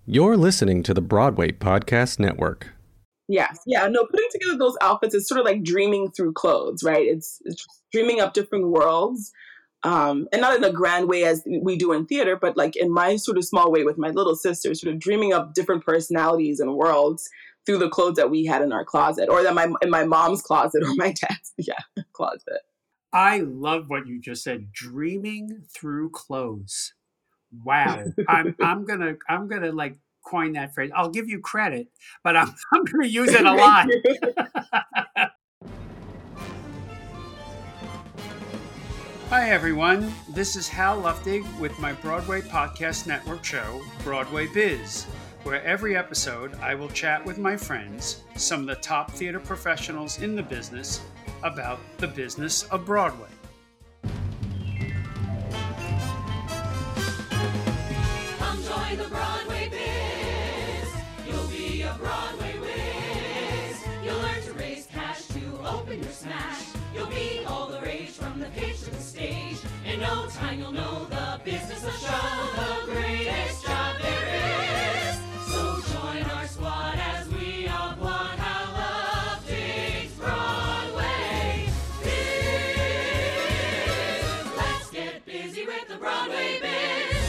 You're listening to the Broadway Podcast Network. Yes. Yeah. No, putting together those outfits is sort of like dreaming through clothes, right? It's just dreaming up different worlds. And not in a grand way as we do in theater, but like in my sort of small way with my little sister, sort of dreaming up different personalities and worlds through the clothes that we had in our closet, or that in my mom's closet or my dad's closet. I love what you just said. Dreaming through clothes. Wow. I'm gonna like coin that phrase. I'll give you credit, but I'm gonna use it a lot. Hi everyone. This is Hal Luftig with my Broadway Podcast Network show, Broadway Biz, where every episode I will chat with my friends, some of the top theater professionals in the business, about the business of Broadway. Come join the Broadway Biz. You'll be a Broadway whiz. You'll learn to raise cash to open your smash. You'll be all the rage from the pitch to the stage. In no time you'll know the business of show, the greatest job there is. So join our squad as we applaud Hal Luftig's Broadway Biz. Let's get busy with the Broadway Biz.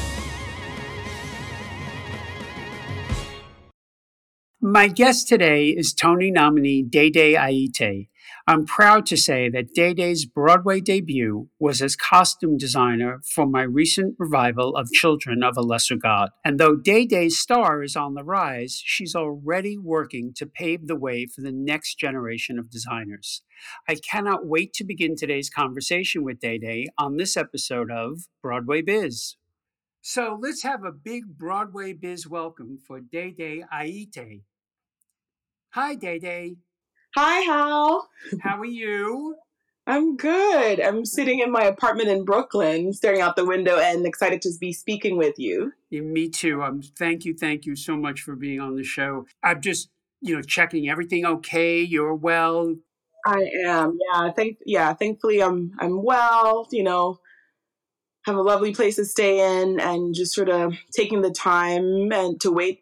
My guest today is Tony nominee Day Aite. I'm proud to say that Day's Broadway debut was as costume designer for my recent revival of Children of a Lesser God. And though Day's star is on the rise, she's already working to pave the way for the next generation of designers. I cannot wait to begin today's conversation with Day on this episode of Broadway Biz. So let's have a big Broadway Biz welcome for Day Aite. Hi, Day. Hi, Hal. How are you? I'm good. I'm sitting in my apartment in Brooklyn, staring out the window and excited to be speaking with you. Yeah, me too. Thank you so much for being on the show. I'm just, checking everything okay. You're well. I am. Thankfully I'm well, have a lovely place to stay in and just sort of taking the time and to wait,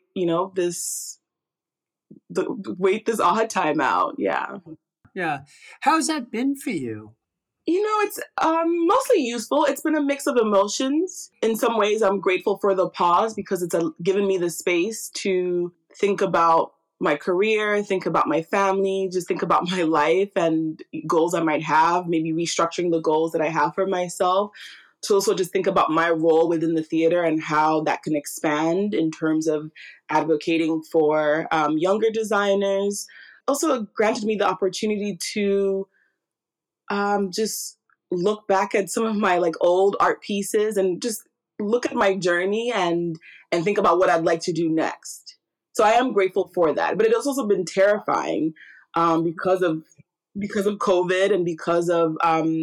wait this odd time out. Yeah. Yeah. How's that been for you? It's mostly useful. It's been a mix of emotions. In some ways, I'm grateful for the pause because it's given me the space to think about my career, think about my family, just think about my life and goals I might have, maybe restructuring the goals that I have for myself. To also just think about my role within the theater and how that can expand in terms of advocating for younger designers. Also granted me the opportunity to just look back at some of my old art pieces and just look at my journey and think about what I'd like to do next. So I am grateful for that, but it has also been terrifying because of COVID and because of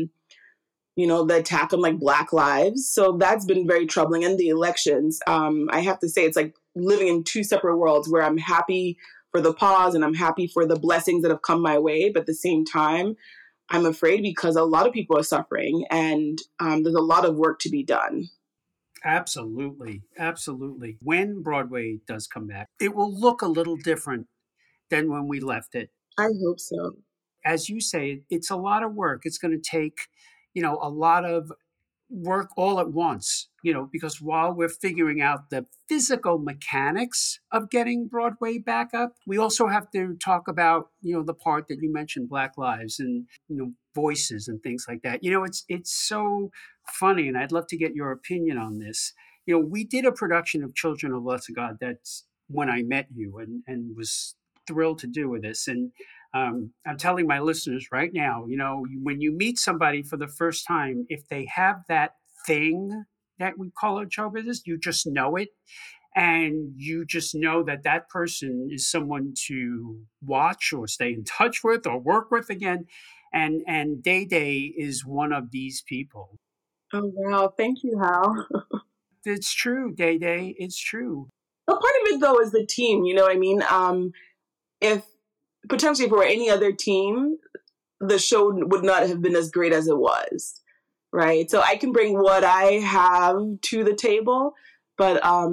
the attack on Black lives. So that's been very troubling. And the elections, I have to say, it's like living in two separate worlds where I'm happy for the pause and I'm happy for the blessings that have come my way, but at the same time, I'm afraid because a lot of people are suffering and there's a lot of work to be done. Absolutely. When Broadway does come back, it will look a little different than when we left it. I hope so. As you say, it's a lot of work. It's going to take, a lot of work all at once, because while we're figuring out the physical mechanics of getting Broadway back up, we also have to talk about, the part that you mentioned, Black lives and, voices and things like that. It's so funny, and I'd love to get your opinion on this. We did a production of Children of Lesser God. That's when I met you and was thrilled to do with this. And I'm telling my listeners right now, when you meet somebody for the first time, if they have that thing that we call it show business, you just know it. And you just know that that person is someone to watch or stay in touch with or work with again. And Day is one of these people. Oh, wow. Thank you, Hal. It's true, Day. It's true. Well, part of it, though, is the team. You know what I mean? If it were any other team, the show would not have been as great as it was, right? So I can bring what I have to the table, but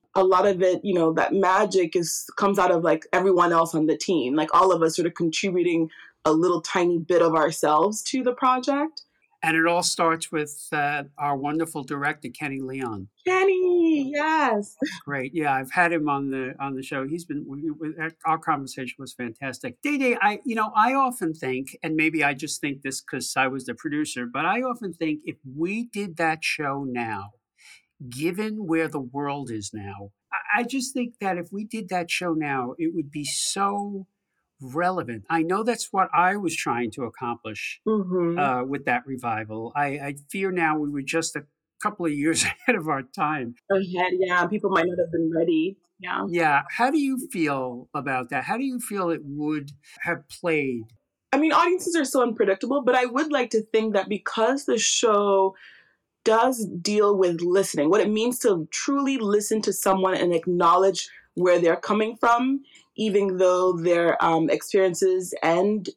a lot of it, that magic comes out of like everyone else on the team, like all of us sort of contributing a little tiny bit of ourselves to the project. And it all starts with our wonderful director, Kenny Leon. Kenny, yes. Great. Yeah, I've had him on the show. He's been our conversation was fantastic. Day Day, I often think, and maybe I just think this because I was the producer, but I often think if we did that show now, given where the world is now, I just think that if we did that show now, it would be so relevant. I know that's what I was trying to accomplish with that revival. I fear now we were just a couple of years ahead of our time. Yeah. People might not have been ready. Yeah. Yeah. How do you feel about that? How do you feel it would have played? I mean, audiences are so unpredictable, but I would like to think that because the show does deal with listening, what it means to truly listen to someone and acknowledge where they're coming from, even though their experiences and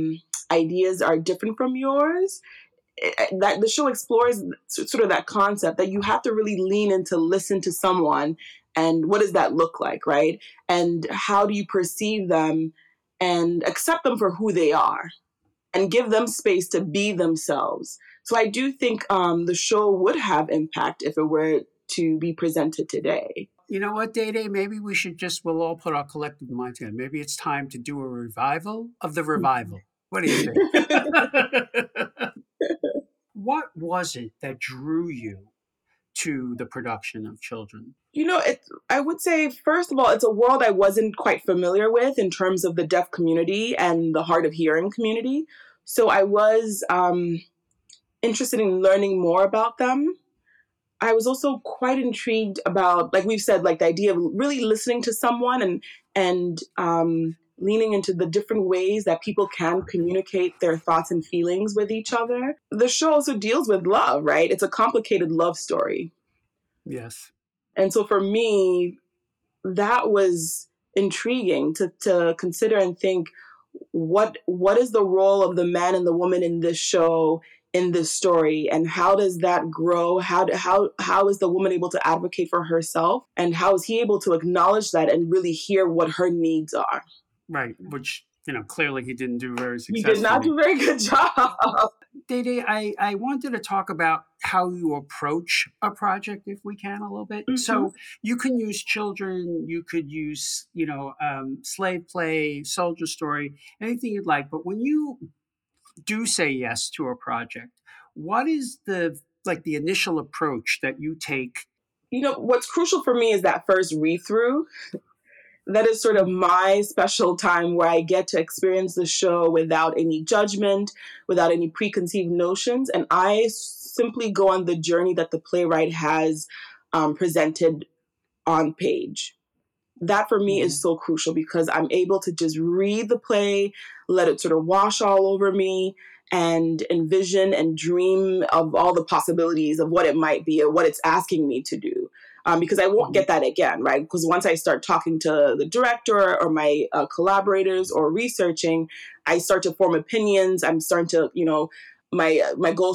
ideas are different from yours, that the show explores sort of that concept that you have to really lean in to listen to someone, and what does that look like, right? And how do you perceive them and accept them for who they are and give them space to be themselves. So I do think the show would have impact if it were to be presented today. You know what, Day Day? Maybe we'll all put our collective minds together. Maybe it's time to do a revival of the revival. What do you think? What was it that drew you to the production of Children? I would say, first of all, it's a world I wasn't quite familiar with in terms of the deaf community and the hard of hearing community. So I was interested in learning more about them. I was also quite intrigued about, like we've said, like the idea of really listening to someone and leaning into the different ways that people can communicate their thoughts and feelings with each other. The show also deals with love, right? It's a complicated love story. Yes. And so for me, that was intriguing to consider and think, what is the role of the man and the woman in this show, in this story, and how does that grow? How is the woman able to advocate for herself, and how is he able to acknowledge that and really hear what her needs are? Right, which clearly he didn't do very successfully. He did not do a very good job. Day Day, I wanted to talk about how you approach a project, if we can, a little bit. Mm-hmm. So you can use Children, you could use, Slave Play, Soldier Story, anything you'd like. But when you do say yes to a project, what is the initial approach that you take? What's crucial for me is that first read-through. That is sort of my special time where I get to experience the show without any judgment, without any preconceived notions. And I simply go on the journey that the playwright has presented on page. That for me is so crucial because I'm able to just read the play, let it sort of wash all over me, and envision and dream of all the possibilities of what it might be or what it's asking me to do. Because I won't get that again, right? Because once I start talking to the director or my collaborators or researching, I start to form opinions. I'm starting to, my goal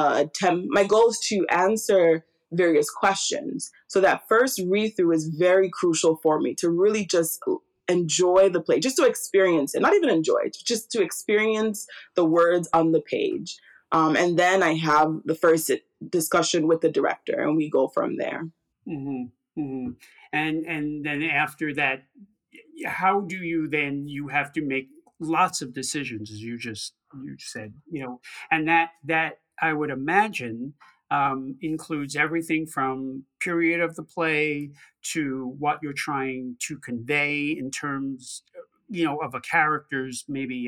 is to answer various questions. So that first read through is very crucial for me to really just enjoy the play, just to experience it, not even enjoy it, just to experience the words on the page. And then I have the first discussion with the director and we go from there. Mm-hmm. Mm-hmm. And then after that, how do you have to make lots of decisions, as you said, and that I would imagine includes everything from period of the play to what you're trying to convey in terms, of a character's maybe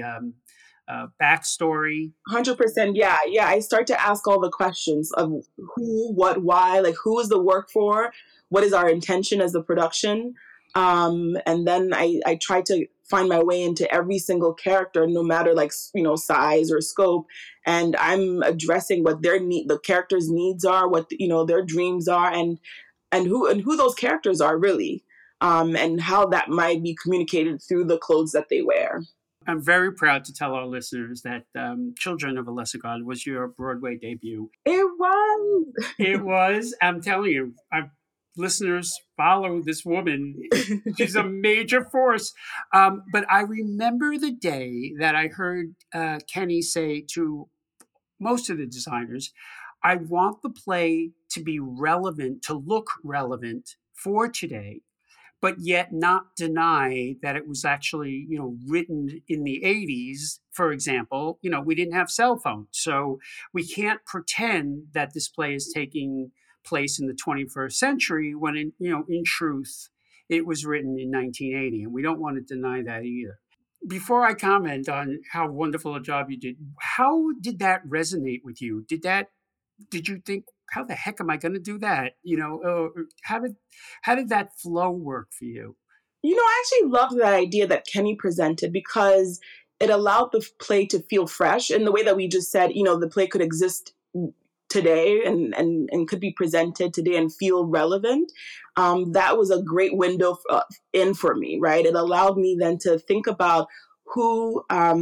backstory. 100%. Yeah. I start to ask all the questions of who, what, why, like who is the work for? What is our intention as the production? And then I try to find my way into every single character, no matter size or scope. And I'm addressing what the characters' needs are, what, their dreams are, and who those characters are really, and how that might be communicated through the clothes that they wear. I'm very proud to tell our listeners that Children of a Lesser God was your Broadway debut. It was. It was. I'm telling you, listeners follow this woman. She's a major force. But I remember the day that I heard Kenny say to most of the designers, I want the play to be relevant, to look relevant for today, but yet not deny that it was actually, written in the 80s. For example, we didn't have cell phones. So we can't pretend that this play is taking place in the 21st century when, in truth, it was written in 1980. And we don't want to deny that either. Before I comment on how wonderful a job you did, how did that resonate with you? Did you think, how the heck am I going to do that? How did that flow work for you? I actually loved that idea that Kenny presented because it allowed the play to feel fresh in the way that we just said, the play could exist today and could be presented today and feel relevant. That was a great window in for me, right? It allowed me then to think about who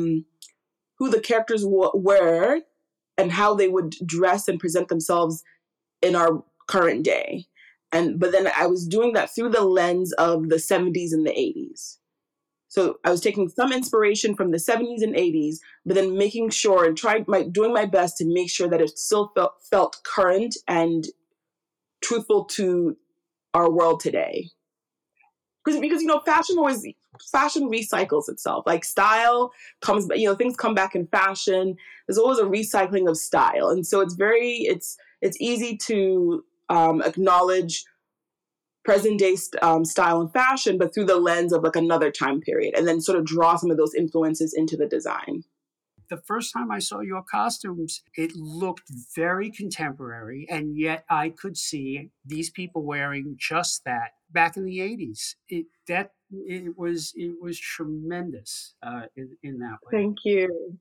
the characters were and how they would dress and present themselves in our current day. But then I was doing that through the lens of the 70s and the 80s. So I was taking some inspiration from the 70s and 80s, but then making sure and doing my best to make sure that it still felt current and truthful to our world today. Because fashion recycles itself. Like style comes, things come back in fashion. There's always a recycling of style, and so it's easy to acknowledge present day style and fashion, but through the lens of like another time period, and then sort of draw some of those influences into the design. The first time I saw your costumes, it looked very contemporary, and yet I could see these people wearing just that back in the 80s. It was tremendous in that way. Thank you.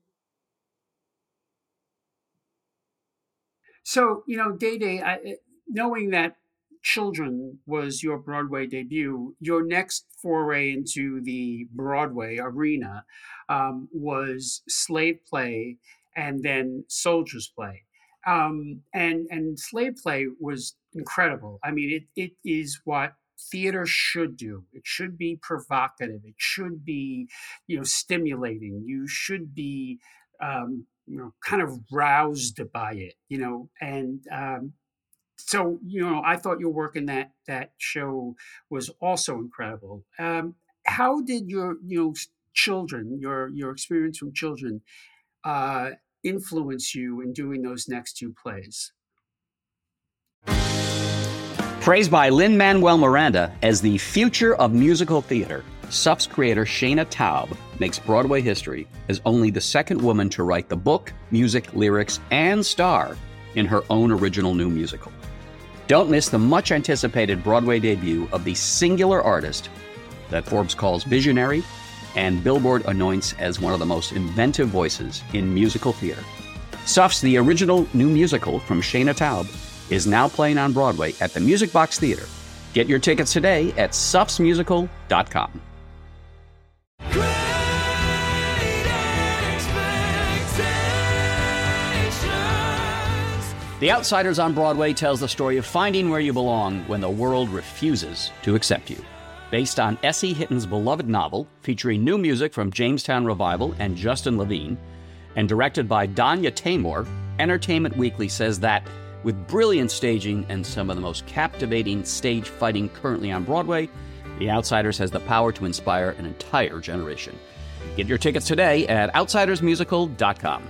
So, Day Day, knowing that Children was your Broadway debut, your next foray into the Broadway arena was Slave Play and then Soldiers Play. And Slave Play was incredible. I mean, it is what theater should do. It should be provocative. It should be, stimulating. You should be, kind of roused by it, and so, I thought your work in that show was also incredible. How did your, children, your experience from Children, influence you in doing those next two plays? Praised by Lin-Manuel Miranda as the future of musical theater, SUF's creator Shana Taub makes Broadway history as only the second woman to write the book, music, lyrics, and star in her own original new musical. Don't miss the much-anticipated Broadway debut of the singular artist that Forbes calls visionary and Billboard anoints as one of the most inventive voices in musical theater. SUF's The Original New Musical from Shana Taub is now playing on Broadway at the Music Box Theater. Get your tickets today at sufsmusical.com. The Outsiders on Broadway tells the story of finding where you belong when the world refuses to accept you. Based on S.E. Hitton's beloved novel, featuring new music from Jamestown Revival and Justin Levine, and directed by Danya Taymor, Entertainment Weekly says that, with brilliant staging and some of the most captivating stage fighting currently on Broadway, The Outsiders has the power to inspire an entire generation. Get your tickets today at outsidersmusical.com.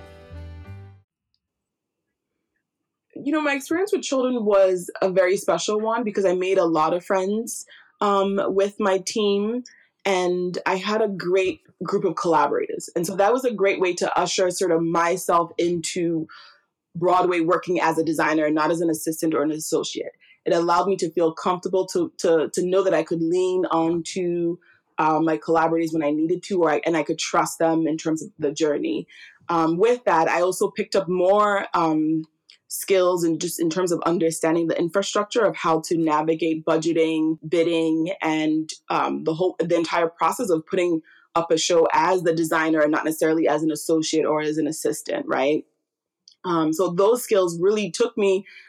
My experience with Children was a very special one because I made a lot of friends with my team, and I had a great group of collaborators. And so that was a great way to usher sort of myself into Broadway working as a designer, not as an assistant or an associate. It allowed me to feel comfortable to know that I could lean onto my collaborators when I needed to, and I could trust them in terms of the journey. With that, I also picked up more skills and just in terms of understanding the infrastructure of how to navigate budgeting, bidding, and the entire process of putting up a show as the designer and not necessarily as an associate or as an assistant, right? So those skills really took me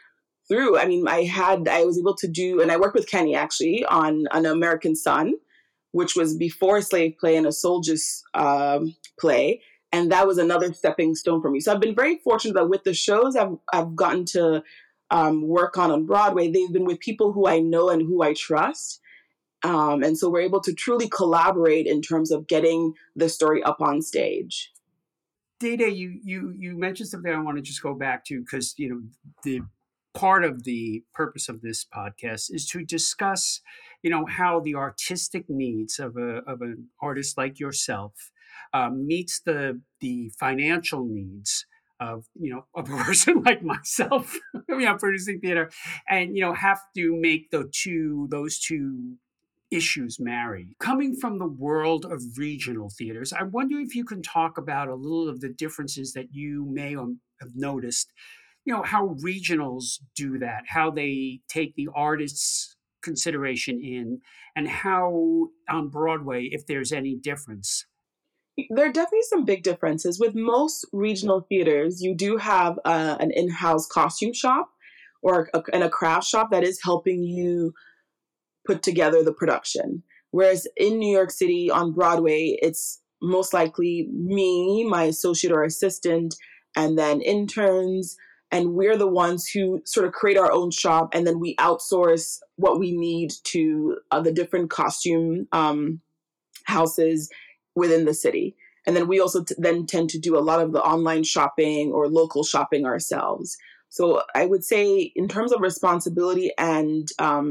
through. I mean, I was able to do, and I worked with Kenny actually on An American Son, which was before Slave Play and a Soldier's play. And that was another stepping stone for me. So I've been very fortunate that with the shows I've gotten to work on Broadway, they've been with people who I know and who I trust. And so we're able to truly collaborate in terms of getting the story up on stage. Day Day, you mentioned something I want to just go back to because the part of the purpose of this podcast is to discuss how the artistic needs of an artist like yourself meets the financial needs of a person like myself, producing theater, and have to make those two issues marry. Coming from the world of regional theaters, I wonder if you can talk about a little of the differences that you may have noticed, how regionals do that, how they take the artist's consideration in, and how on Broadway, if there's any difference. There are definitely some big differences. With most regional theaters, you do have an in-house costume shop and a craft shop that is helping you put together the production. Whereas in New York City on Broadway, it's most likely me, my associate or assistant, and then interns. And we're the ones who sort of create our own shop, and then we outsource what we need to the different costume houses within the city. And then we also then tend to do a lot of the online shopping or local shopping ourselves. So I would say in terms of responsibility and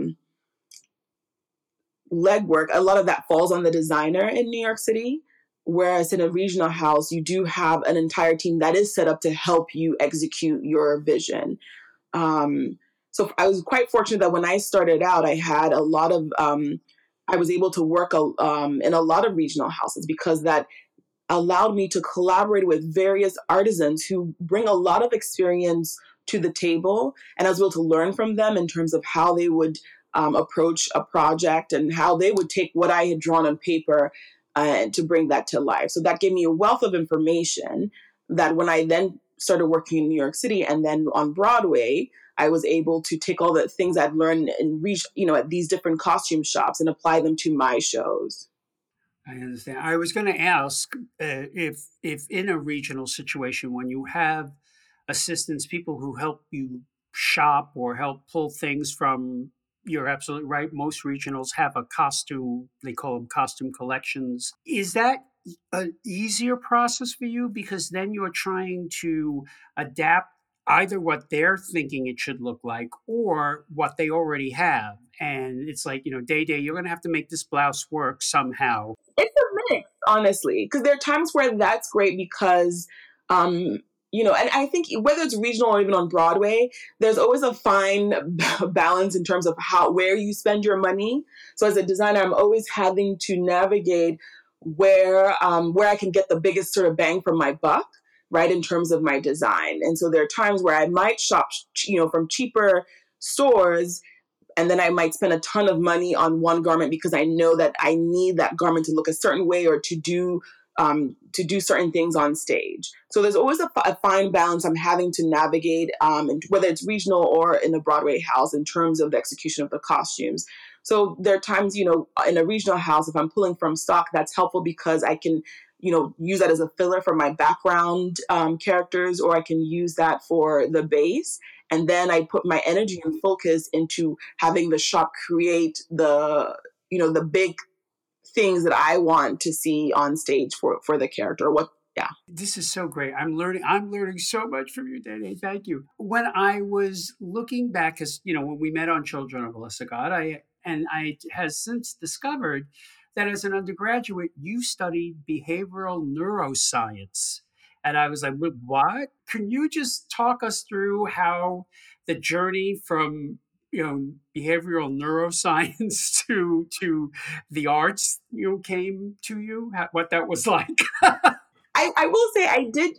legwork, a lot of that falls on the designer in New York City. Whereas in a regional house, you do have an entire team that is set up to help you execute your vision. So I was quite fortunate that when I started out, I had a lot of, I was able to work in a lot of regional houses because that allowed me to collaborate with various artisans who bring a lot of experience to the table. And I was able to learn from them in terms of how they would approach a project and how they would take what I had drawn on paper to bring that to life. So that gave me a wealth of information that when I then started working in New York City and then on Broadway, I was able to take all the things I'd learned and at these different costume shops and apply them to my shows. I understand. I was going to ask if in a regional situation, when you have assistants, people who help you shop or help pull things from, you're absolutely right, most regionals have a costume, they call them costume collections. Is that an easier process for you? Because then you're trying to adapt either what they're thinking it should look like or what they already have. And it's like, Day Day, you're going to have to make this blouse work somehow. It's a mix, honestly, because there are times where that's great because, and I think whether it's regional or even on Broadway, there's always a fine balance in terms of where you spend your money. So as a designer, I'm always having to navigate where I can get the biggest sort of bang for my buck, right, in terms of my design. And so there are times where I might shop, from cheaper stores, and then I might spend a ton of money on one garment because I know that I need that garment to look a certain way or to do certain things on stage. So there's always a fine balance I'm having to navigate, whether it's regional or in a Broadway house in terms of the execution of the costumes. So there are times, in a regional house, if I'm pulling from stock, that's helpful because I can, use that as a filler for my background characters, or I can use that for the base. And then I put my energy and focus into having the shop create the big things that I want to see on stage for the character. This is so great. I'm learning so much from you, Day Day. Thank you. When I was looking back, because when we met on Children of Alyssa God, I has since discovered that as an undergraduate, you studied behavioral neuroscience. And I was like, what? Can you just talk us through how the journey from behavioral neuroscience to the arts came to you? What that was like? I will say I did,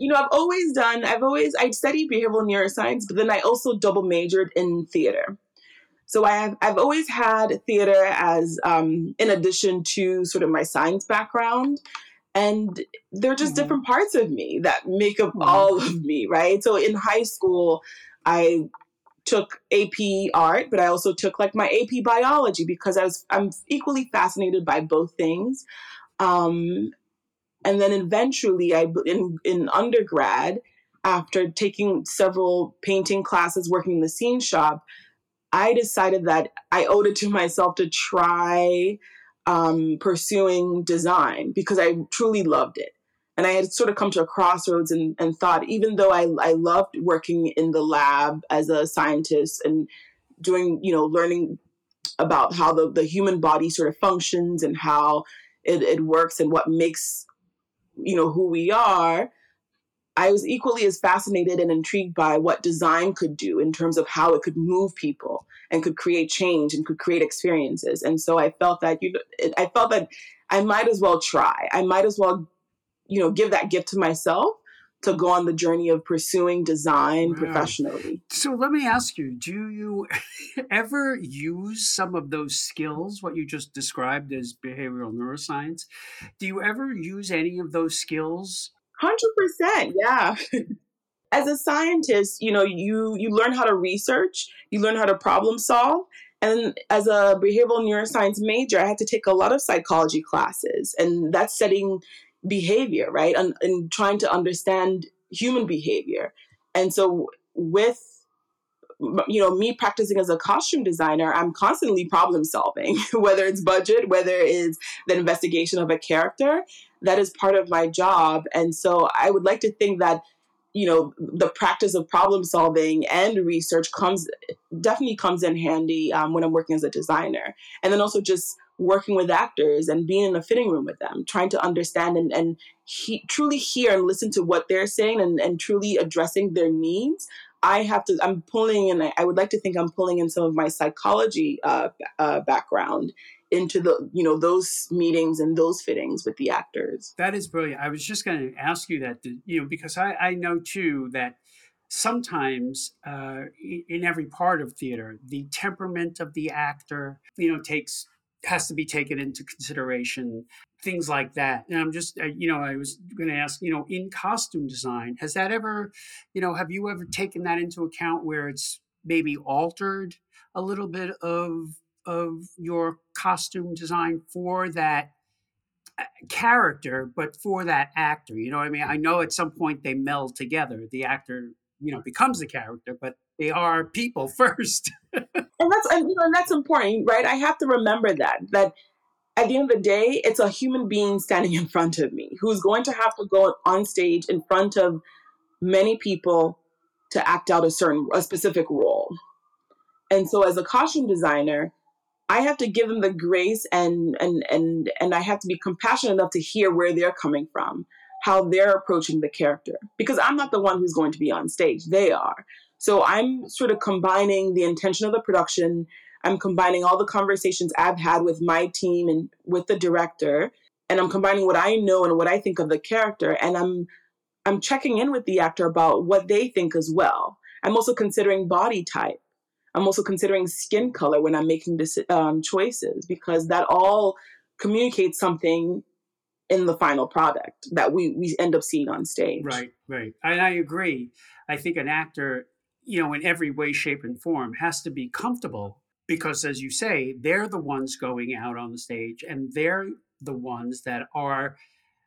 I studied behavioral neuroscience, but then I also double majored in theater. So I've always had theater as, in addition to sort of my science background. And they're just different parts of me that make up all of me, right? So in high school, I took AP art, but I also took like my AP biology because I'm equally fascinated by both things. And then eventually, in undergrad, after taking several painting classes, working in the scene shop, I decided that I owed it to myself to try pursuing design because I truly loved it. And I had sort of come to a crossroads and thought, even though I loved working in the lab as a scientist and doing, learning about how the human body sort of functions and how it works and what makes, who we are, I was equally as fascinated and intrigued by what design could do in terms of how it could move people and could create change and could create experiences. And so I felt that I might as well try. I might as well, give that gift to myself to go on the journey of pursuing design professionally. So let me ask you, do you ever use some of those skills, what you just described as behavioral neuroscience? Do you ever use any of those skills? 100%, yeah. As a scientist, you learn how to research, you learn how to problem solve. And as a behavioral neuroscience major, I had to take a lot of psychology classes, and that's studying behavior, right? And trying to understand human behavior. And so with me practicing as a costume designer, I'm constantly problem solving, whether it's budget, whether it's the investigation of a character. That is part of my job. And so I would like to think that, the practice of problem solving and research definitely comes in handy when I'm working as a designer. And then also just working with actors and being in a fitting room with them, trying to understand and truly hear and listen to what they're saying and truly addressing their needs. I'm pulling in, I would like to think I'm pulling in some of my psychology background into those meetings and those fittings with the actors. That is brilliant. I was just going to ask you that, because I know too that sometimes in every part of theater, the temperament of the actor, has to be taken into consideration, things like that. And I'm just, I was going to ask, in costume design, has that ever, have you ever taken that into account where it's maybe altered a little bit of your costume design for that character, but for that actor? You know what I mean? I know at some point they meld together. The actor, becomes the character, but they are people first. And that's important, right? I have to remember that at the end of the day, it's a human being standing in front of me who's going to have to go on stage in front of many people to act out a specific role. And so as a costume designer, I have to give them the grace and I have to be compassionate enough to hear where they're coming from, how they're approaching the character, because I'm not the one who's going to be on stage. They are. So I'm sort of combining the intention of the production. I'm combining all the conversations I've had with my team and with the director, and I'm combining what I know and what I think of the character, and I'm checking in with the actor about what they think as well. I'm also considering body type. I'm also considering skin color when I'm making choices, because that all communicates something in the final product that we end up seeing on stage. Right. And I agree. I think an actor, in every way, shape, and form has to be comfortable because, as you say, they're the ones going out on the stage and they're the ones that are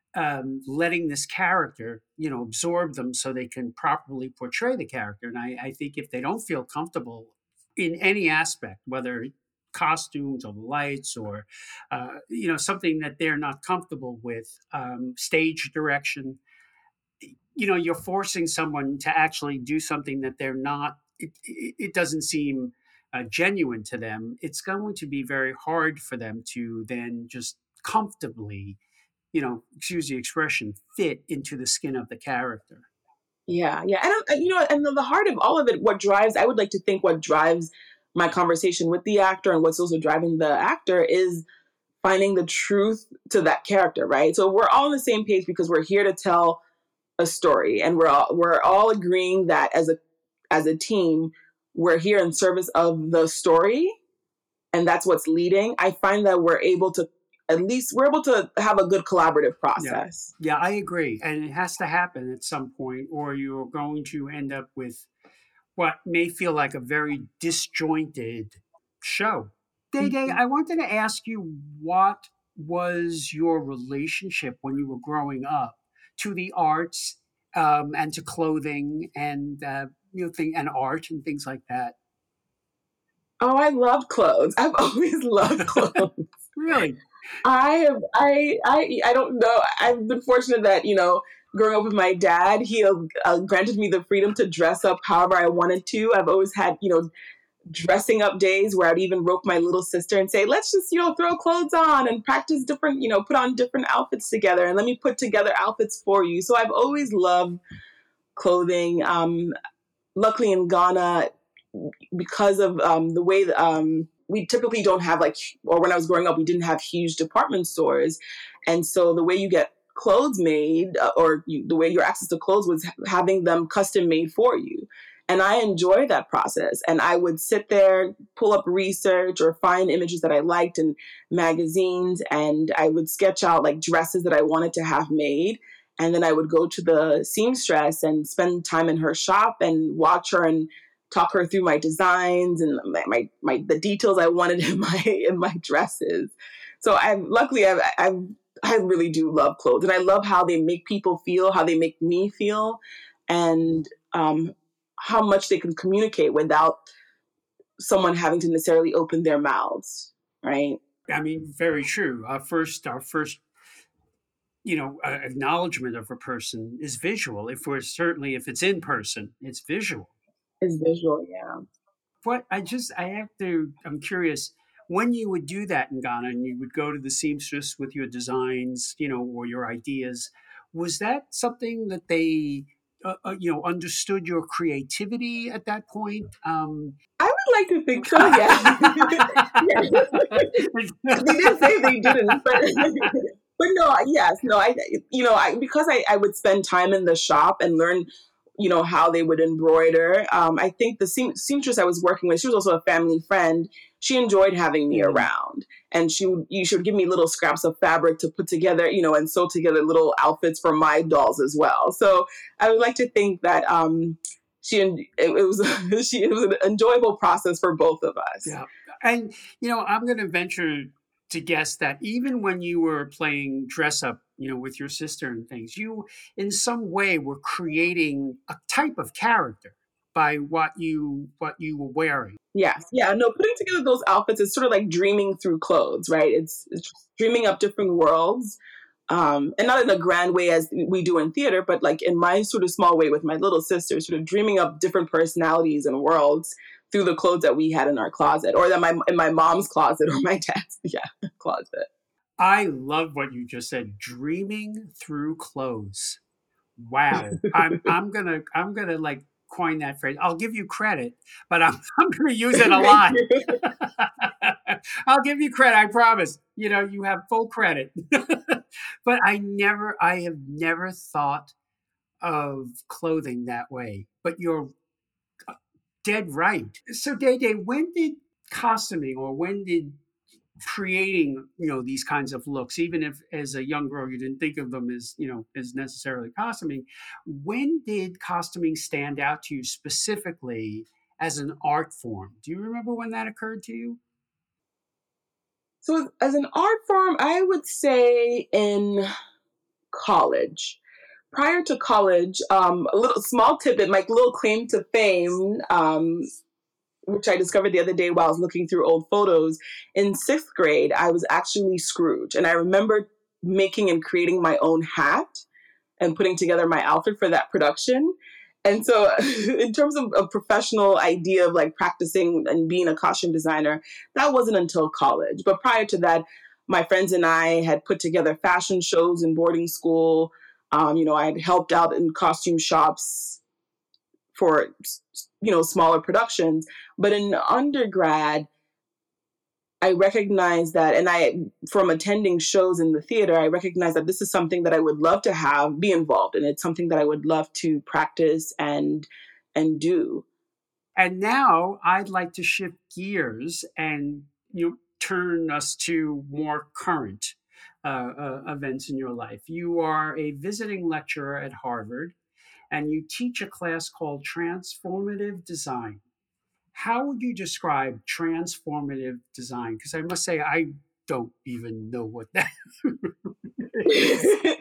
letting this character, absorb them so they can properly portray the character. And I think if they don't feel comfortable in any aspect, whether costumes or lights or, something that they're not comfortable with, stage direction, you're forcing someone to actually do something that they're not, it doesn't seem genuine to them. It's going to be very hard for them to then just comfortably, excuse the expression, fit into the skin of the character. Yeah. And the heart of all of it, I would like to think what drives my conversation with the actor and what's also driving the actor is finding the truth to that character, right? So we're all on the same page because we're here to tell a story, and we're all agreeing that as a team, we're here in service of the story, and that's what's leading. I find that we're able to have a good collaborative process. Yeah, I agree. And it has to happen at some point, or you're going to end up with what may feel like a very disjointed show. Day Day, I wanted to ask you, what was your relationship when you were growing up to the arts, and to clothing and and art and things like that? Oh, I love clothes. I've always loved clothes. Really? I don't know. I've been fortunate that, growing up with my dad, he granted me the freedom to dress up however I wanted to. I've always had, dressing up days where I'd even rope my little sister and say, let's just, throw clothes on and practice different, put on different outfits together and let me put together outfits for you. So I've always loved clothing. Luckily in Ghana, because of the way that, we typically don't have or when I was growing up, we didn't have huge department stores. And so the way you get clothes made the way your access to clothes was having them custom made for you. And I enjoy that process. And I would sit there, pull up research or find images that I liked in magazines. And I would sketch out dresses that I wanted to have made. And then I would go to the seamstress and spend time in her shop and watch her and talk her through my designs and my the details I wanted in my dresses. So I really do love clothes, and I love how they make people feel, how they make me feel, and how much they can communicate without someone having to necessarily open their mouths, right? I mean, very true. Our first acknowledgement of a person is visual. If it's in person, it's visual. It's visual, yeah. I'm curious, when you would do that in Ghana and you would go to the seamstress with your designs, or your ideas, was that something that they, understood your creativity at that point? I would like to think so, yeah. They didn't say they didn't, but no, yes, no, because I would spend time in the shop and learn, how they would embroider. I think the seamstress I was working with, she was also a family friend. She enjoyed having me around, and she would give me little scraps of fabric to put together, and sew together little outfits for my dolls as well. So I would like to think that it was it was an enjoyable process for both of us. Yeah, and I'm going to venture to guess that even when you were playing dress up, with your sister and things, you in some way were creating a type of character by what you were wearing. Yes. Yeah. No, putting together those outfits is sort of like dreaming through clothes, right? It's dreaming up different worlds. And not in a grand way as we do in theater, but in my sort of small way with my little sister, sort of dreaming up different personalities and worlds through the clothes that we had in our closet, or that in my mom's closet or my dad's closet. I love what you just said. Dreaming through clothes. Wow. I'm gonna coin that phrase. I'll give you credit, but I'm gonna use it a lot. I'll give you credit, I promise. You have full credit. But I have never thought of clothing that way. But you're dead right. So Day Day, when did costuming, or when did creating these kinds of looks, even if as a young girl you didn't think of them as necessarily costuming, when did costuming stand out to you specifically as an art form? Do you remember when that occurred to you? So as an art form, I would say in college. Prior to college, a little small tidbit, my little claim to fame, which I discovered the other day while I was looking through old photos. In 6th grade, I was actually Scrooge. And I remember making and creating my own hat and putting together my outfit for that production. And so in terms of a professional idea of practicing and being a costume designer, that wasn't until college. But prior to that, my friends and I had put together fashion shows in boarding school. I had helped out in costume shops for, smaller productions. But in undergrad, I recognized that, and from attending shows in the theater, I recognized that this is something that I would love to be involved in. It's something that I would love to practice and do. And now I'd like to shift gears and turn us to more current events in your life. You are a visiting lecturer at Harvard, and you teach a class called Transformative Design. How would you describe transformative design? Because I must say, I don't even know what that is.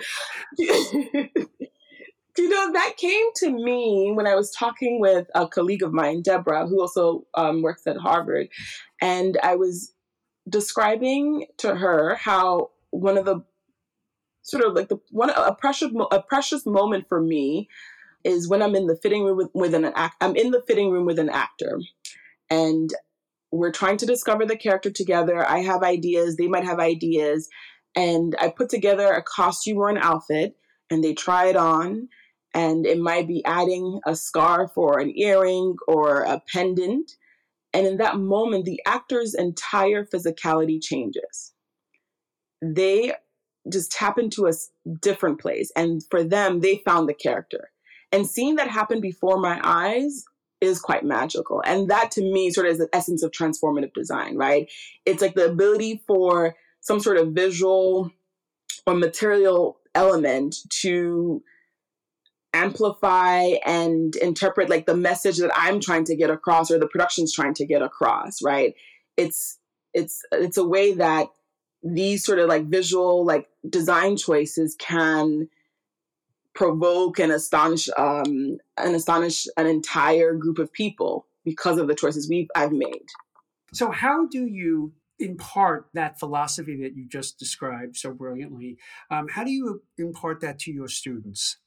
That came to me when I was talking with a colleague of mine, Deborah, who also works at Harvard. And I was describing to her how one of the sort of like a precious moment for me is when I'm in the fitting room I'm in the fitting room with an actor, and we're trying to discover the character together. I have ideas, they might have ideas, and I put together a costume or an outfit, and they try it on, and it might be adding a scarf or an earring or a pendant, and in that moment, the actor's entire physicality changes. They just tap into a different place, and for them, they found the character. And seeing that happen before my eyes is quite magical. And that to me sort of is the essence of transformative design, right? It's like the ability for some sort of visual or material element to amplify and interpret like the message that I'm trying to get across or the production's trying to get across, right? It's a way that these sort of like visual like design choices can provoke and astonish an entire group of people because of the choices I've made. So how do you impart that philosophy that you just described so brilliantly? How do you impart that to your students?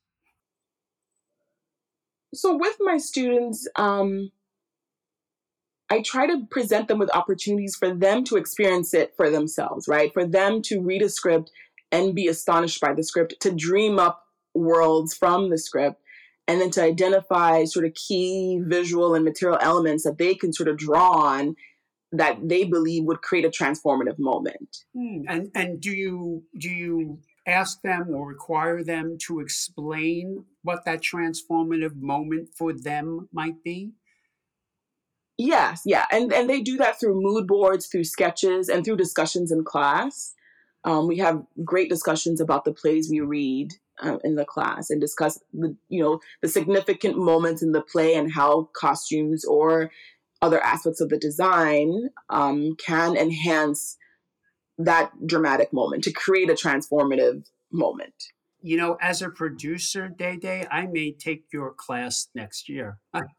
So with my students, I try to present them with opportunities for them to experience it for themselves, right? For them to read a script and be astonished by the script, to dream up worlds from the script, and then to identify sort of key visual and material elements that they can sort of draw on that they believe would create a transformative moment. And do you ask them or require them to explain what that transformative moment for them might be? Yes, yeah. And they do that through mood boards, through sketches, and through discussions in class. We have great discussions about the plays we read in the class and discuss the significant moments in the play and how costumes or other aspects of the design can enhance that dramatic moment to create a transformative moment. You know, as a producer, Day, I may take your class next year.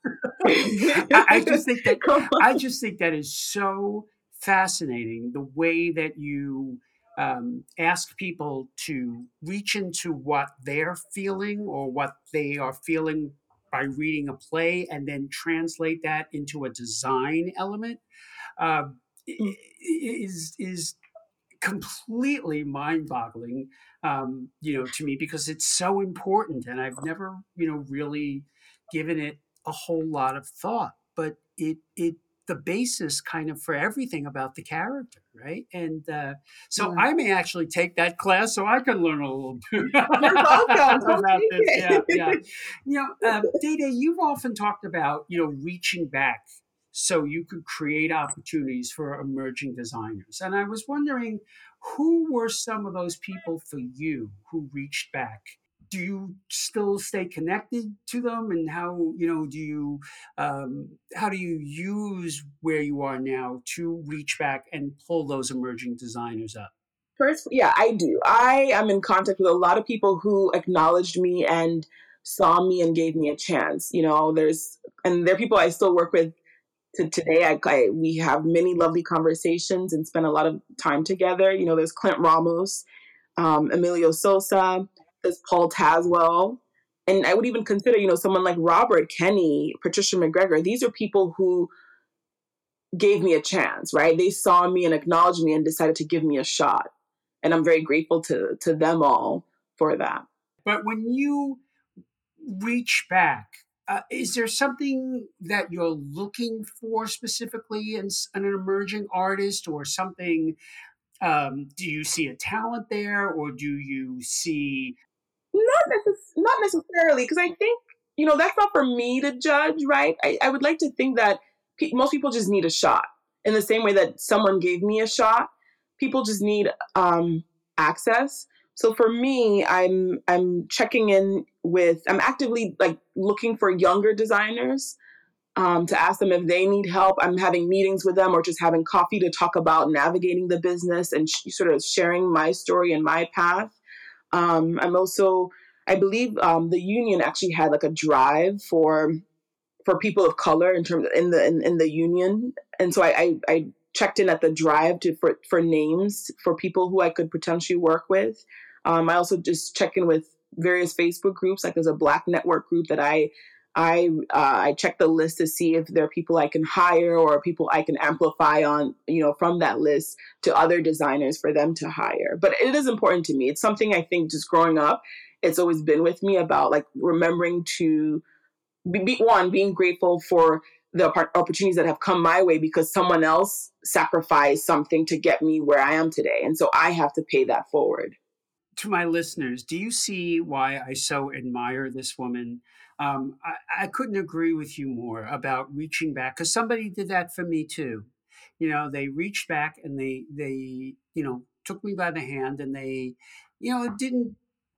I just think that is so fascinating, the way that you ask people to reach into what they're feeling or what they are feeling by reading a play and then translate that into a design element is completely mind-boggling, to me, because it's so important, and I've never, really given it a whole lot of thought. But it the basis kind of for everything about the character, right? And so I may actually take that class so I can learn a little bit about this. Yeah. Day, you've often talked about reaching back so you could create opportunities for emerging designers. And I was wondering, who were some of those people for you who reached back? Do you still stay connected to them? And how do you use where you are now to reach back and pull those emerging designers up? First, yeah, I do. I am in contact with a lot of people who acknowledged me and saw me and gave me a chance. There are people I still work with to today. We have many lovely conversations and spend a lot of time together. There's Clint Ramos, Emilio Sosa, there's Paul Tazwell. And I would even consider, someone like Robert Kenny, Patricia McGregor. These are people who gave me a chance, right? They saw me and acknowledged me and decided to give me a shot. And I'm very grateful to them all for that. But when you reach back, is there something that you're looking for specifically in an emerging artist or something? Do you see a talent there, or do you see... Not necessarily, because I think, that's not for me to judge, right? I would like to think that most people just need a shot. In the same way that someone gave me a shot, people just need access. So for me, I'm checking in I'm actively like looking for younger designers to ask them if they need help. I'm having meetings with them or just having coffee to talk about navigating the business and sort of sharing my story and my path. I'm also, I believe the union actually had like a drive for people of color in terms in the union, and so I checked in at the drive for names for people who I could potentially work with. I also just check in with various Facebook groups. Like there's a Black network group that I check the list to see if there are people I can hire or people I can amplify on, from that list to other designers for them to hire. But it is important to me. It's something I think just growing up, it's always been with me about like remembering to being grateful for the opportunities that have come my way because someone else sacrificed something to get me where I am today. And so I have to pay that forward. To my listeners, do you see why I so admire this woman? I couldn't agree with you more about reaching back, because somebody did that for me too. They reached back and they took me by the hand, and they, it didn't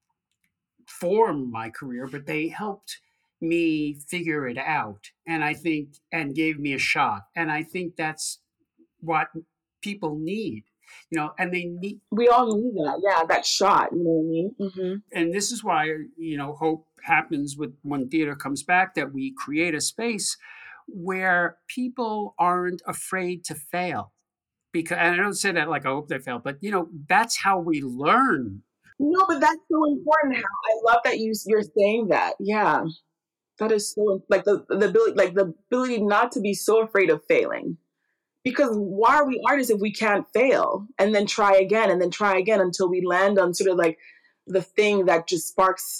form my career, but they helped me figure it out. And gave me a shot. And I think that's what people need, and they need. We all need that. Yeah, that shot. You know what I mean? Mm-hmm. And this is why, hope happens when theater comes back, that we create a space where people aren't afraid to fail. Because, and I don't say that like I hope they fail, but that's how we learn. No, but that's so important. How I love that you're saying that. Yeah, that is so like the ability not to be so afraid of failing. Because why are we artists if we can't fail and then try again and then try again until we land on sort of like the thing that just sparks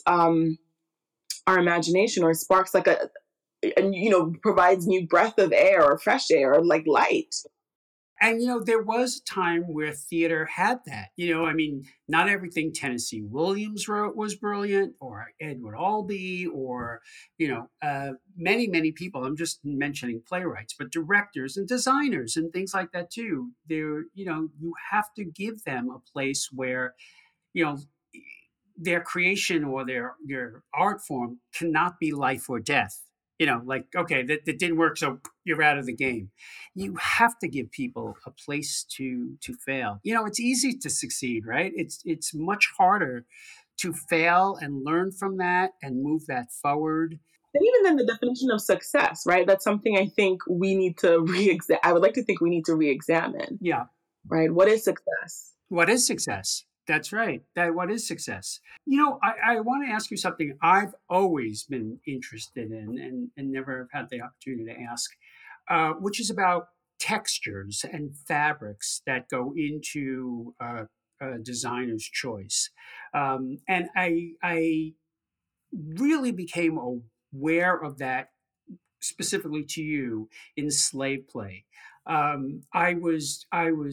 our imagination or sparks like provides new breath of air or fresh air or like light. And, there was a time where theater had that. Not everything Tennessee Williams wrote was brilliant, or Edward Albee, or, many, many people. I'm just mentioning playwrights, but directors and designers and things like that too. You have to give them a place where, their creation or their art form cannot be life or death. Okay, that didn't work, so you're out of the game. You have to give people a place to fail. It's easy to succeed, right? It's much harder to fail and learn from that and move that forward. And even then, the definition of success, right? That's something I think we need to I would like to think we need to re-examine. Yeah. Right. What is success? What is success? That's right. What is success? I want to ask you something I've always been interested in and never had the opportunity to ask, which is about textures and fabrics that go into a designer's choice. And I really became aware of that specifically to you in slave play. I was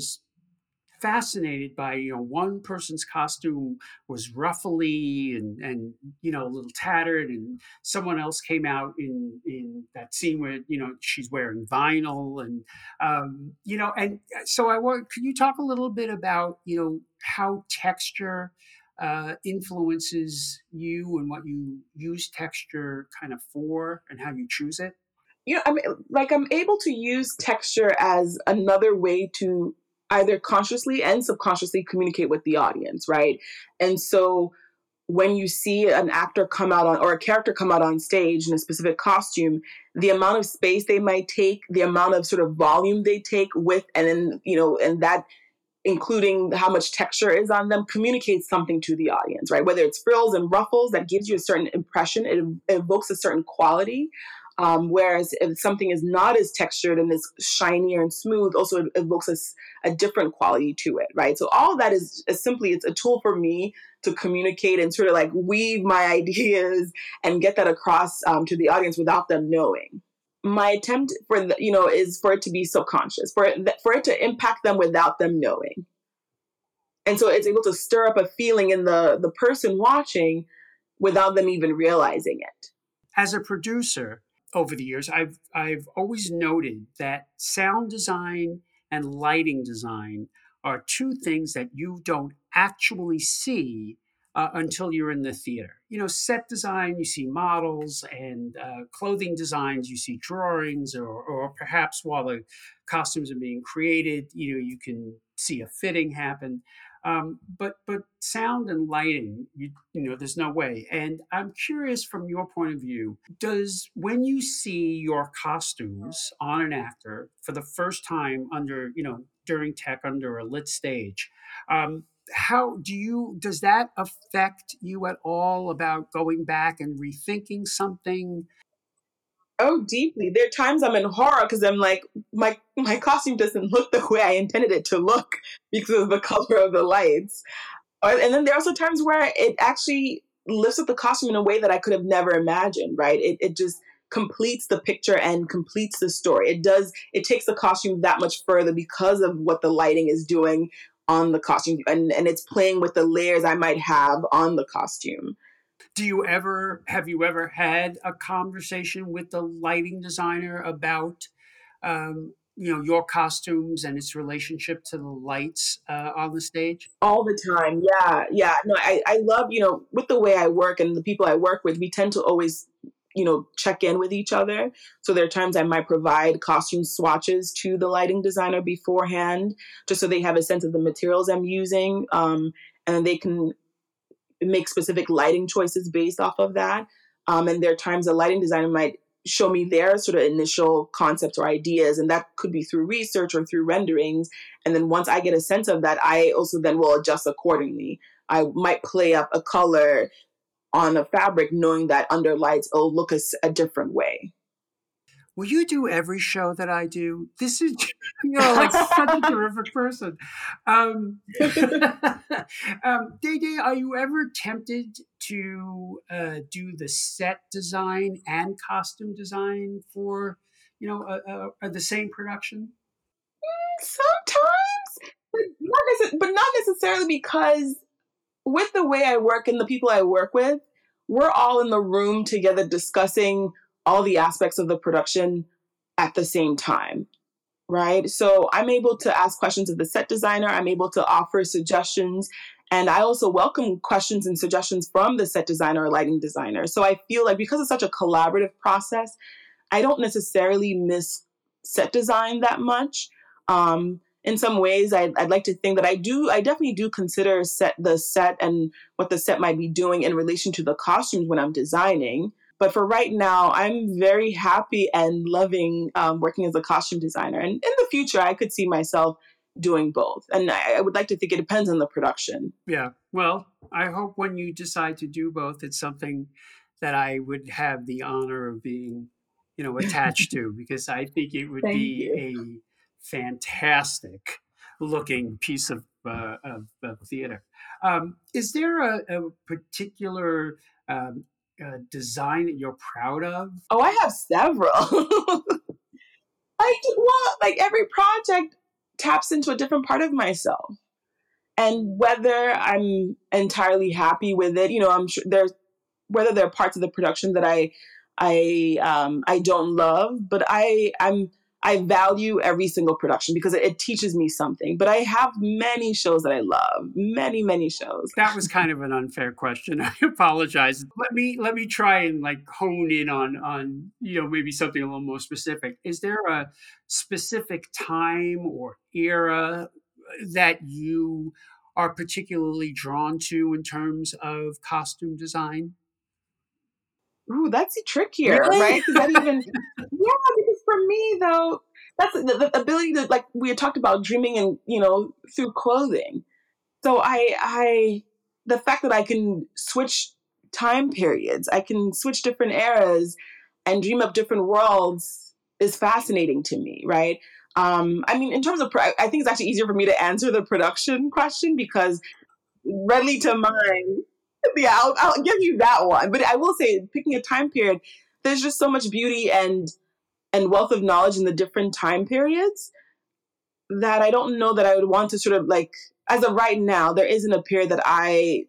fascinated by one person's costume was ruffly and a little tattered, and someone else came out in that scene where she's wearing vinyl, and and so could you talk a little bit about how texture influences you and what you use texture kind of for and how you choose it? I'm able to use texture as another way to either consciously and subconsciously communicate with the audience, right? And so when you see an actor come out or a character come out on stage in a specific costume, the amount of space they might take, the amount of sort of volume they take with, and then, and that including how much texture is on them, communicates something to the audience, right? Whether it's frills and ruffles, that gives you a certain impression, it evokes a certain quality. Whereas if something is not as textured and is shinier and smooth, also it evokes a different quality to it, right? So all of that is simply, it's a tool for me to communicate and sort of like weave my ideas and get that across to the audience without them knowing. My attempt is for it to be subconscious, for it to impact them without them knowing. And so it's able to stir up a feeling in the person watching without them even realizing it. As a producer, over the years, I've always noted that sound design and lighting design are two things that you don't actually see until you're in the theater. Set design, you see models, and clothing designs, you see drawings, or perhaps while the costumes are being created, you can see a fitting happen. But sound and lighting, there's no way. And I'm curious from your point of view, does when you see your costumes on an actor for the first time during tech under a lit stage, how does that affect you at all about going back and rethinking something? Oh, deeply. There are times I'm in horror because I'm like, my costume doesn't look the way I intended it to look because of the color of the lights. And then there are also times where it actually lifts up the costume in a way that I could have never imagined, right? It just completes the picture and completes the story. It takes the costume that much further because of what the lighting is doing on the costume. And it's playing with the layers I might have on the costume. Have you ever had a conversation with the lighting designer about, your costumes and its relationship to the lights on the stage? All the time. Yeah. Yeah. No, I love, with the way I work and the people I work with, we tend to always, check in with each other. So there are times I might provide costume swatches to the lighting designer beforehand, just so they have a sense of the materials I'm using. And they can make specific lighting choices based off of that. And there are times a lighting designer might show me their sort of initial concepts or ideas, and that could be through research or through renderings. And then once I get a sense of that, I also then will adjust accordingly. I might play up a color on a fabric knowing that under lights, it'll look a different way. Will you do every show that I do? This is, like such a terrific person. Day, are you ever tempted to do the set design and costume design for, the same production? Sometimes, but not necessarily, because with the way I work and the people I work with, we're all in the room together discussing all the aspects of the production at the same time, right? So I'm able to ask questions of the set designer. I'm able to offer suggestions. And I also welcome questions and suggestions from the set designer or lighting designer. So I feel like because it's such a collaborative process, I don't necessarily miss set design that much. In some ways, I'd like to think that I definitely do consider the set and what the set might be doing in relation to the costumes when I'm designing. But for right now, I'm very happy and loving working as a costume designer. And in the future, I could see myself doing both. And I would like to think it depends on the production. Yeah. Well, I hope when you decide to do both, it's something that I would have the honor of being, attached to, because I think it would be a fantastic looking piece of theater. Is there a particular design that you're proud of? Oh, I have several. Like every project taps into a different part of myself. And whether I'm entirely happy with it, I'm sure whether there are parts of the production that I don't love, but I value every single production because it teaches me something. But I have many shows that I love, many, many shows. That was kind of an unfair question. I apologize. Let me try and hone in on maybe something a little more specific. Is there a specific time or era that you are particularly drawn to in terms of costume design? Ooh, that's trickier, Really? right? Because for me though, that's the ability to, like we had talked about, dreaming and through clothing. So the fact that I can switch time periods, I can switch different eras and dream up different worlds is fascinating to me, right? In terms of, I think it's actually easier for me to answer the production question because readily to mind. Yeah, I'll give you that one. But I will say, picking a time period, there's just so much beauty and wealth of knowledge in the different time periods that I don't know that I would want to sort of as of right now, there isn't a period that I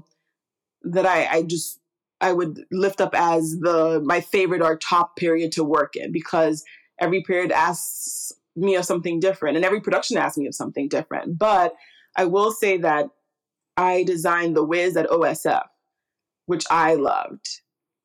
would lift up as my favorite or top period to work in, because every period asks me of something different and every production asks me of something different. But I will say that I designed The Wiz at OSF, which I loved.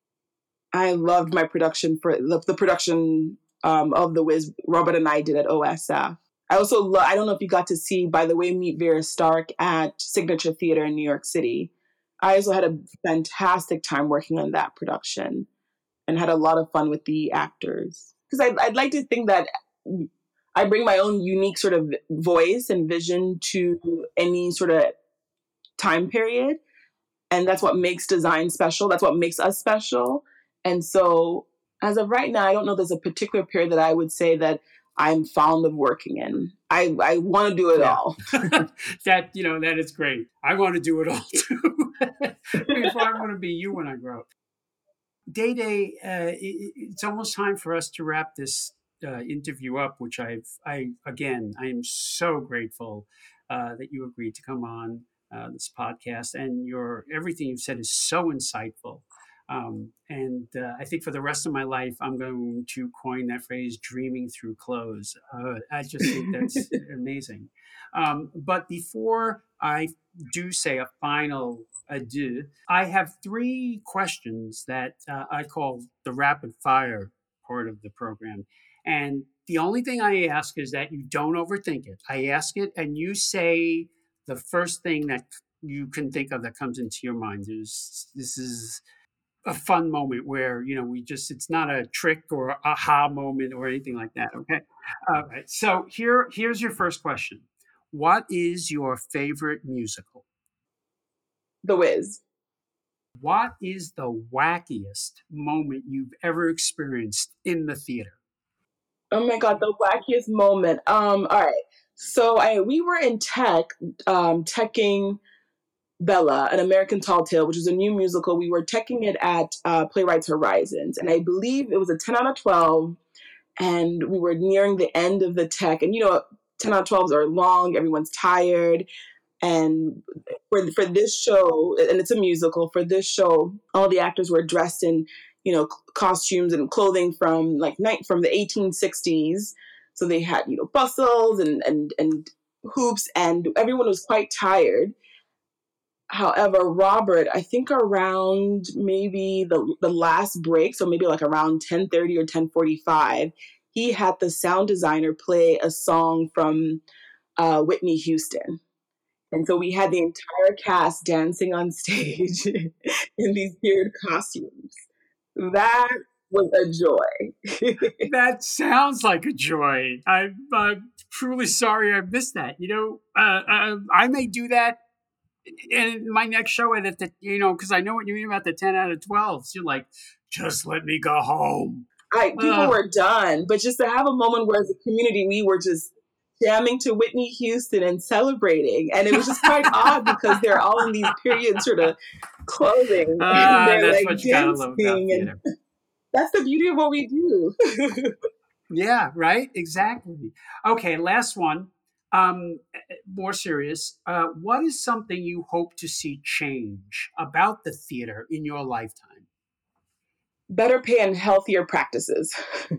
I loved my production for the production of The Wiz. Robert and I did at OSF. I also I don't know if you got to see By the Way, Meet Vera Stark at Signature Theater in New York City. I also had a fantastic time working on that production and had a lot of fun with the actors. Because I'd like to think that I bring my own unique sort of voice and vision to any sort of time period. And that's what makes design special. That's what makes us special. And so as of right now, I don't know there's a particular period that I would say that I'm fond of working in. I want to do it all. That is great. I want to do it all too. Before I want to be you when I grow up. Day Day, it's almost time for us to wrap this interview up, which I am so grateful that you agreed to come on this podcast, and everything you've said is so insightful. And I think for the rest of my life, I'm going to coin that phrase, dreaming through clothes. I just think that's amazing. But before I do say a final adieu, I have 3 questions that I call the rapid fire part of the program. And the only thing I ask is that you don't overthink it. I ask it and you say the first thing that you can think of that comes into your mind. This is a fun moment where, it's not a trick or aha moment or anything like that. Okay. All right. So here's your first question. What is your favorite musical? The Wiz. What is the wackiest moment you've ever experienced in the theater? Oh my God, the wackiest moment. All right. So we were in teching Bella, An American Tall Tale, which is a new musical. We were teching it at Playwrights Horizons. And I believe it was a 10 out of 12. And we were nearing the end of the tech. And 10 out of 12s are long. Everyone's tired. And for this show, and it's a musical, for this show, all the actors were dressed in, costumes and clothing from the 1860s. So they had, bustles and hoops, and everyone was quite tired. However, Robert, I think around maybe the last break, so maybe like around 10:30 or 10:45, he had the sound designer play a song from Whitney Houston. And so we had the entire cast dancing on stage in these weird costumes. That was a joy. That sounds like a joy. I'm truly sorry I missed that. I may do that in my next show because I know what you mean about the 10 out of 12s. You're like, just let me go home. People were done. But just to have a moment where as a community, we were just jamming to Whitney Houston and celebrating. And it was just quite odd because they're all in these period sort of clothing. And they're that's what you gotta love about theater. That's the beauty of what we do. Yeah, right? Exactly. Okay, last one. More serious. What is something you hope to see change about the theater in your lifetime? Better pay and healthier practices.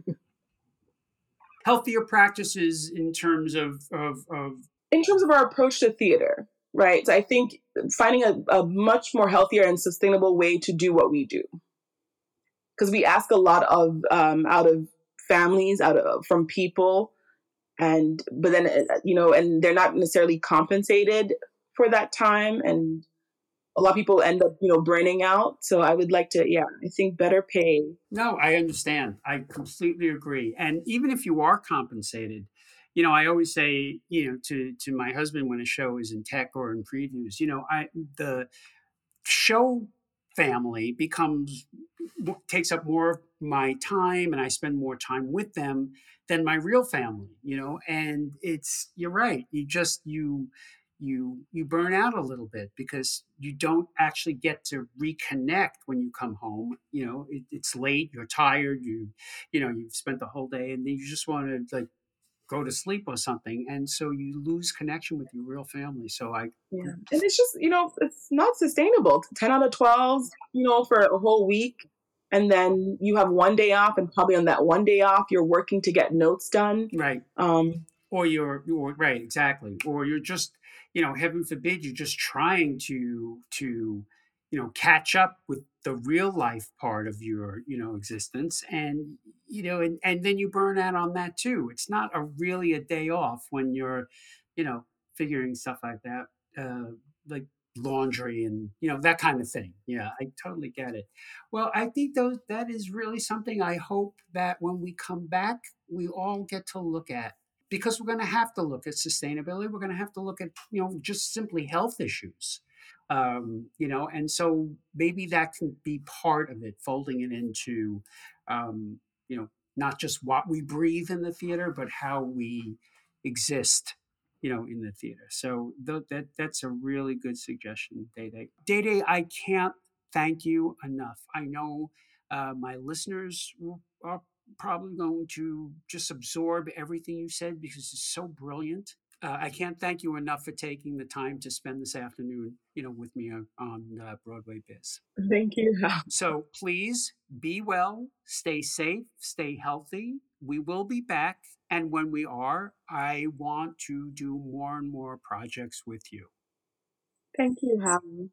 Healthier practices in terms of in terms of our approach to theater, right? So I think finding a much more healthier and sustainable way to do what we do, because we ask a lot of out of families, from people, but then and they're not necessarily compensated for that time, and a lot of people end up burning out. So I would like to, I think better pay. No, I understand. I completely agree. And even if you are compensated, I always say, to my husband when a show is in tech or in previews, the show family takes up more of my time, and I spend more time with them than my real family, and you're right. You burn out a little bit because you don't actually get to reconnect when you come home. It's late, you're tired, you've spent the whole day, and then you just want to go to sleep or something. And so you lose connection with your real family. So and it's just, it's not sustainable. 10 out of 12, for a whole week. And then you have one day off, and probably on that one day off, you're working to get notes done. Right. Or you're right, exactly. Or you're just, heaven forbid, you're just trying to catch up with the real life part of your, existence. And, and then you burn out on that too. It's not really a day off when you're, figuring stuff like that, like laundry and, that kind of thing. Yeah, I totally get it. Well, I think that is really something I hope that when we come back, we all get to look at, because we're going to have to look at sustainability. We're going to have to look at, just simply health issues. And so maybe that can be part of it, folding it into, not just what we breathe in the theater, but how we exist, in the theater. So that's a really good suggestion, Day. Day, I can't thank you enough. I know my listeners are probably going to just absorb everything you said because it's so brilliant. I can't thank you enough for taking the time to spend this afternoon, with me on Broadway Biz. Thank you. So please be well, stay safe, stay healthy. We will be back. And when we are, I want to do more and more projects with you. Thank you, Howard.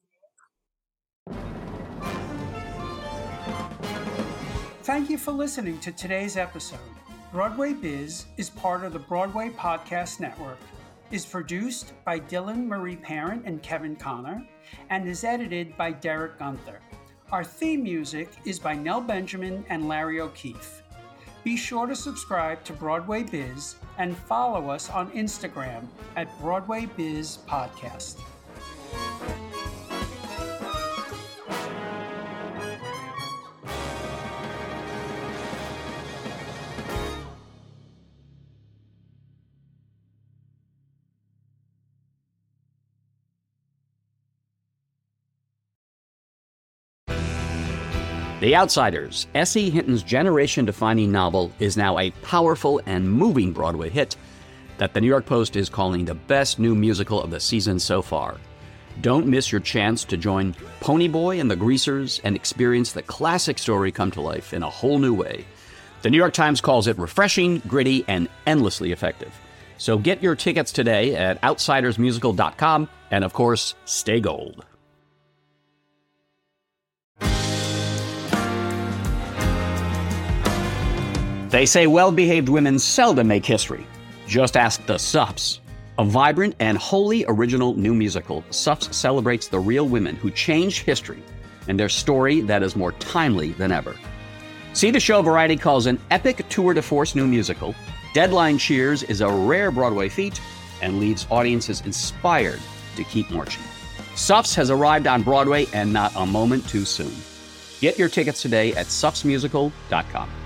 Thank you for listening to today's episode. Broadway Biz is part of the Broadway Podcast Network, is produced by Dylan Marie Parent and Kevin Connor, and is edited by Derek Gunther. Our theme music is by Nell Benjamin and Larry O'Keefe. Be sure to subscribe to Broadway Biz and follow us on Instagram at Broadway Biz Podcast. The Outsiders, S.E. Hinton's generation-defining novel, is now a powerful and moving Broadway hit that the New York Post is calling the best new musical of the season so far. Don't miss your chance to join Ponyboy and the Greasers and experience the classic story come to life in a whole new way. The New York Times calls it refreshing, gritty, and endlessly effective. So get your tickets today at outsidersmusical.com, and of course, stay gold. They say well-behaved women seldom make history. Just ask the Suffs. A vibrant and wholly original new musical, Suffs celebrates the real women who changed history and their story that is more timely than ever. See the show Variety calls an epic tour de force new musical. Deadline cheers is a rare Broadway feat and leaves audiences inspired to keep marching. Suffs has arrived on Broadway and not a moment too soon. Get your tickets today at suffsmusical.com.